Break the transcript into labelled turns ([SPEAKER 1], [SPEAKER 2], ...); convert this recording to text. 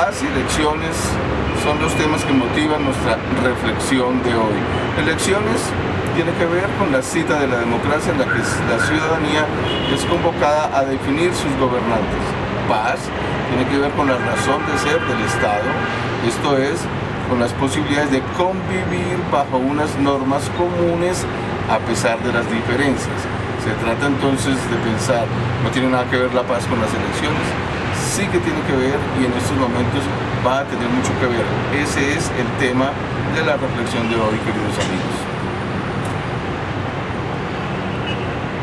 [SPEAKER 1] Paz y elecciones son los temas que motivan nuestra reflexión de hoy. Elecciones tiene que ver con la cita de la democracia en la que la ciudadanía es convocada a definir sus gobernantes. Paz tiene que ver con la razón de ser del Estado, esto es, con las posibilidades de convivir bajo unas normas comunes a pesar de las diferencias. Se trata entonces de pensar, no tiene nada que ver la paz con las elecciones, sí que tiene que ver y en estos momentos va a tener mucho que ver. Ese es el tema de la reflexión de hoy, queridos amigos.